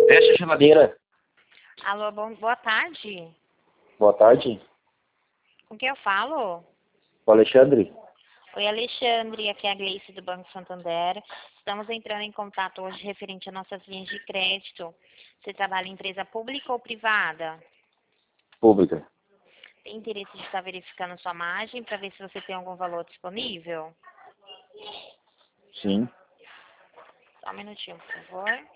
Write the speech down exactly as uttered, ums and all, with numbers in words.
Fecha a geladeira. Alô, bom, boa tarde. Boa tarde. Com quem eu falo? O Alexandre. Oi, Alexandre, aqui é a Gleice do Banco Santander. Estamos entrando em contato hoje referente a nossas linhas de crédito. Você trabalha em empresa pública ou privada? Pública. Tem interesse de estar verificando sua margem para ver se você tem algum valor disponível? Sim. Só um minutinho, por favor.